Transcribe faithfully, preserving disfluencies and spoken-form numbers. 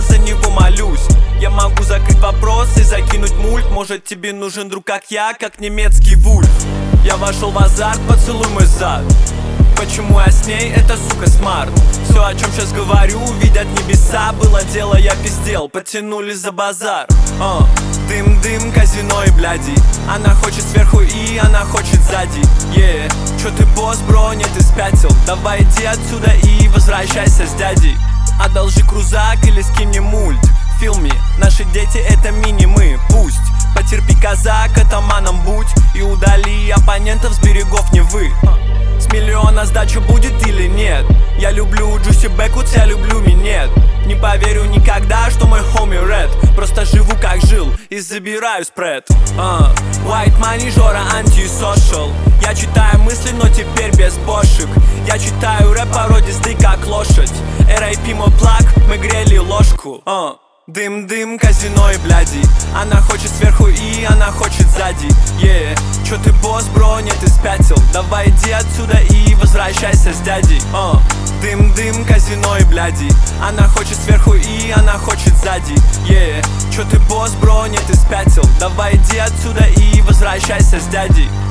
за него молюсь. Я могу закрыть вопрос и закинуть мульт. Может тебе нужен друг как я, как немецкий вульф. Я вошел в азарт, поцелуй мой зад. Почему я с ней? Это сука смарт. Все, о чем сейчас говорю, видят небеса. Было дело, я пиздел, потянули за базар. uh. Дым-дым, казино и бляди. Она хочет сверху и она хочет сзади. yeah. Чё ты босс, бро, нет, ты спятил. Давай иди отсюда и возвращайся с дядей. Одолжи крузак или скинь мне мульт. Feel me, наши дети это мини-мы. Пусть потерпи, казак, атаманом будь. И удали оппонентов с берегов Невы. С миллиона сдача будет или нет? Я люблю Джуси Бэкутс, я люблю минет. Не поверю никогда, что мой хоми Ред. Просто живу как жил и забираю спред. uh. White money, Жора, антисошал. Я читаю мысли, но теперь без бошек. Я читаю рэп породистый, как лошадь. эр ай пи мой плаг, мы грели ложку. uh. Дым-дым, казино и бляди. Она хочет сверху и она хочет сзади. yeah. Чё ты босс, бро, нет, ты спятил. Давай иди отсюда и возвращайся с дядей. uh. Дым-дым, казино и бляди. Она хочет сверху и она хочет сзади. yeah. Чё ты босс, бро, нет, ты спятил. Давай иди отсюда и возвращайся с дядей.